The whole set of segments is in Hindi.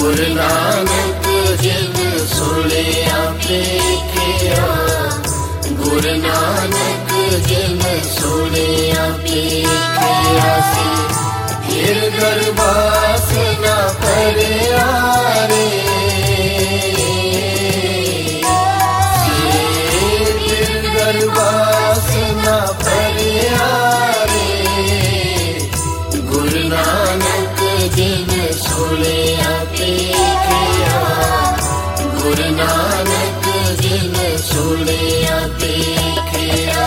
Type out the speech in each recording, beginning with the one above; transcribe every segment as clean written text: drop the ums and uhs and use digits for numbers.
गुरु नानक जिन सुनिया पेखिया, गुरु नानक जिन सुनिया पेखिया सी, फिर गर्भास न परिया रे, फिर गर्भास न परिया रे। गुरु नानक जिन सुनिया पेखिया, गुरु नानक जिन सुनिया पेखिया।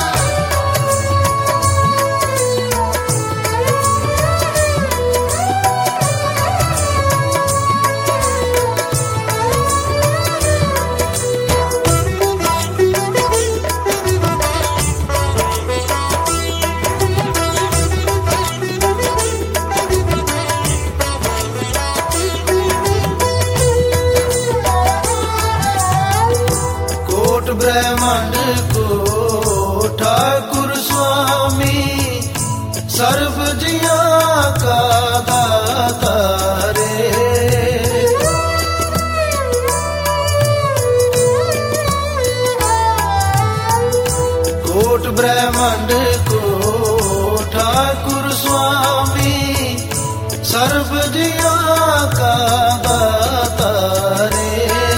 ब्रह्मांड को ठाकुर स्वामी, सर्व जिया का दाता रे। कोट ब्रह्मांड को ठाकुर स्वामी, सर्व जिया का दाता रे।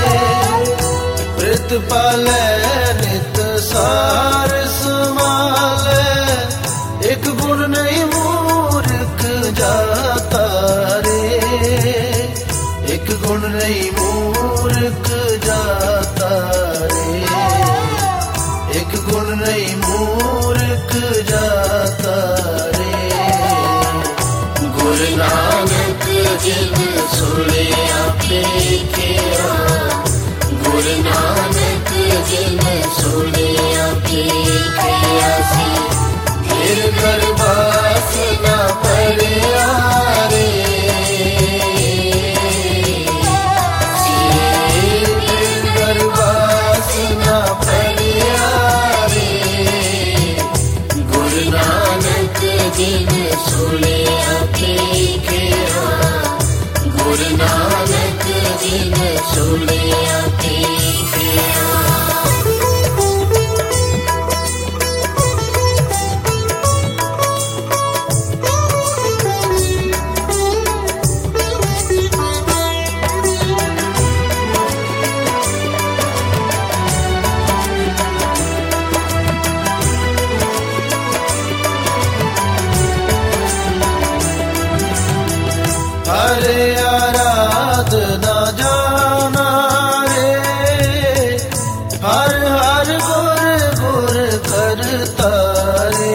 पाले नित सार समाले, एक गुण नहीं मूर्ख जाता रे, एक गुण नहीं मूर्ख जाता रे, एक गुण नहीं मूर्ख जाता रे। गुरु नानक जिन सुनिया पेखिया, गुरु नानक जिन सुनिया पेखिया सी, फिर गर्भास न परिया रे, फिर गर्भास न परिया रे। गुरु नानक जिन सुनिया पेखिया, गुरु नानक जिन सुनिया पेखिया। हरे आराधना जाना रे, हर हर गुर गुर करता रे।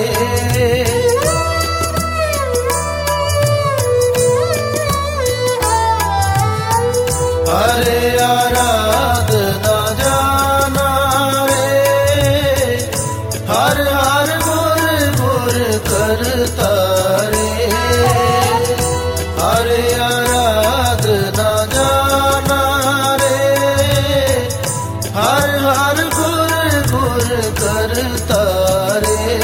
हरे आराधना जाना रे, हर हर गुर गुर करता रे। हरे आराधना जाना रे, हर हर गुर गुर करता रे।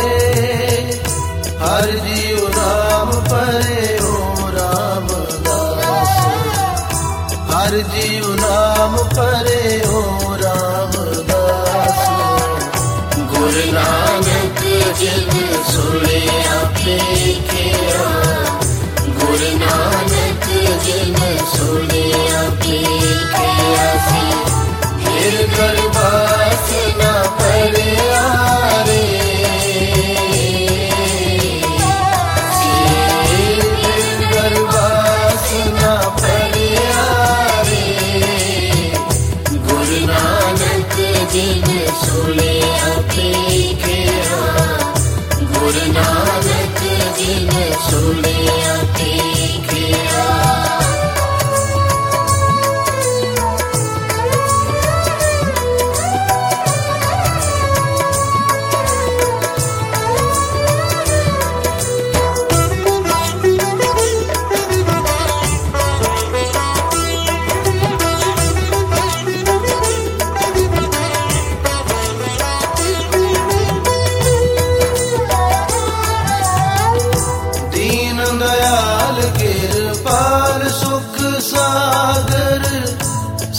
हर जीव नाम परे ओ रामदास, हर जीव नाम परे ओ रामदास। गुरु नानक जिन सुनिया पेखिया, गुरु नानक जिन सुनिया पेखिया सी, फिर गर्भास न परिया रे, फिर गर्भास न परिया रे। गुरु नानक जिन सुनिया पेखिया, गुरु नानक जिन सुनिया पेखिया। दयाल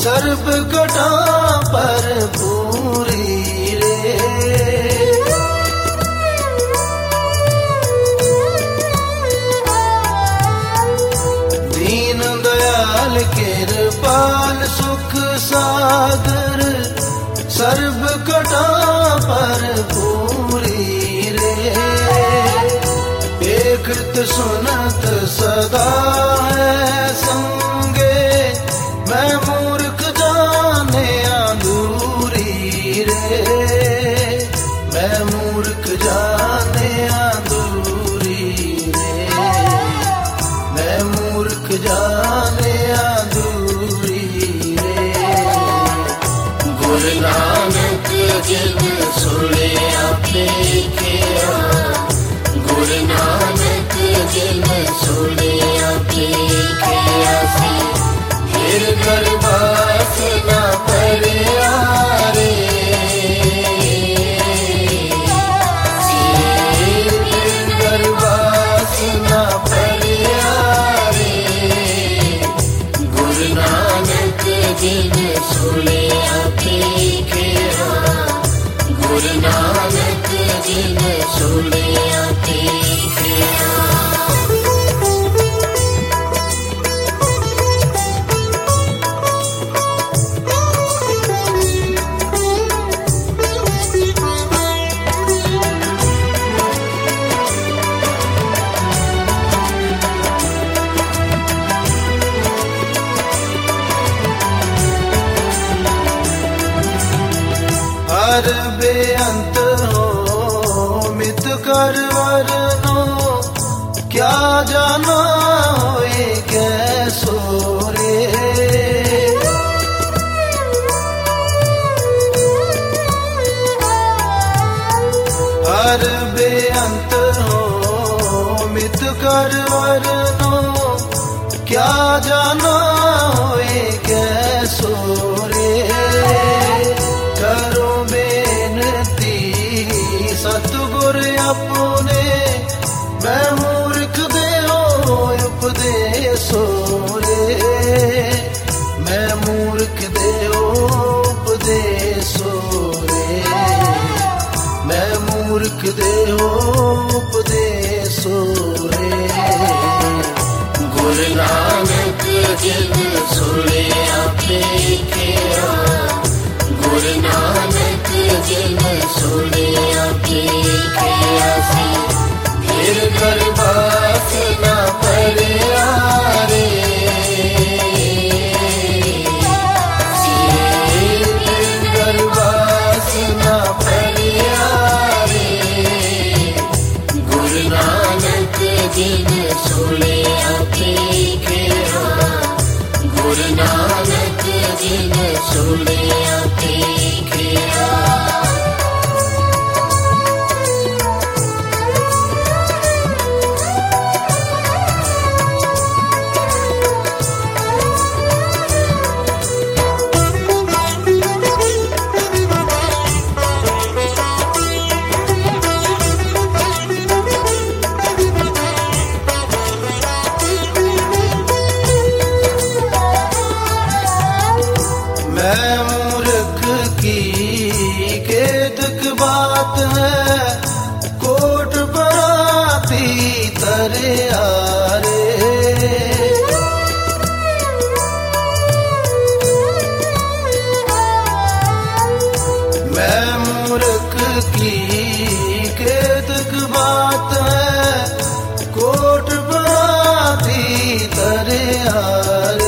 सर्ब घटा पर पूरी रे। दीन दयाल कृपाल सुख सागर सर्ब घटा पर पूरी रे। एकत सुनत सदा है संगे मैं मूर्ख जाने दूरी रे। मैं मूर्ख जाने दूरी रे। मैं मूर्ख जाने दूरी रे। गुरु नानक जिन सुनिया पेखिया। गुरु नानक जिन सुनिया पेखिया सी फिर गर्भास न परिया रे। फिर गर्भास न परिया रे। गुरु नानक जिन सुनिया पेखिया। गुरु नानक जिन सुनिया पेखिया। हर बेअंत हो मित कर वरनो। क्या जाना होए कैसो रे। हर बेअंत हो मित कर वरनो। क्या जाना होए कैसो रे। करो बेनती सतगुर अपने मैं मूर्ख देओ उपदेशो रे। मैं मूर्ख देओ उपदेशो रे। मैं मूर्ख देओ उपदेशो रे। गुरु नानक जिन सुनिया पेखिया। गुरु नानक जिन सुनिया पेखिया सी फिर गर्भास न परिया रे। फिर गर्भास न परिया रे। गुरु नानक जिन सुनिया पेखिया। गुरु नानक जिन सुनिया पेखिया। मैं मूर्ख की खेदक बात है। कोट बराती तरे आरे। मैं मूर्ख की खेदक बात है। कोट बराती तरे आरे।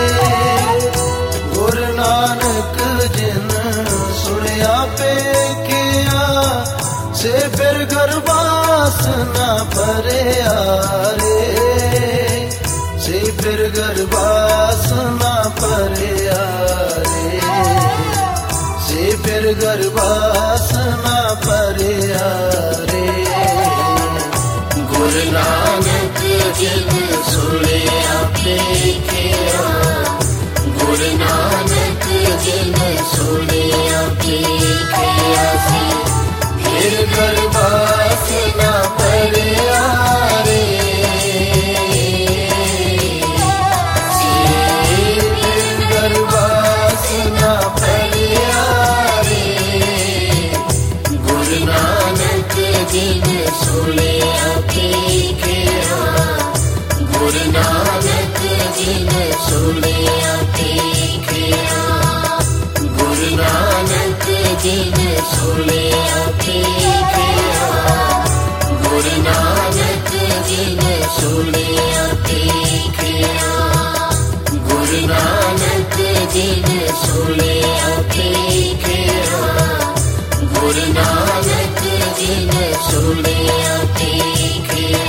गुरु नानक जिन सुनिया पेखिया से फिर गर्भास न परे आरे। से फिर गर्भास न परे आरे। से फिर गर्भास न परे आरे। गुरु नानक जिन सुनिया पेखिया। गुरु नानक जिन सुनिया पेखिया सी फिर गर्भास न परिया रे। सुनिया देखिया गुरु नानक जिन सुनिया देखिया गुरु नानक जिन सुनिया देखिया गुरु नानक जिन सुनिया देखिया गुरु नानक जिन सुनिया देखिया।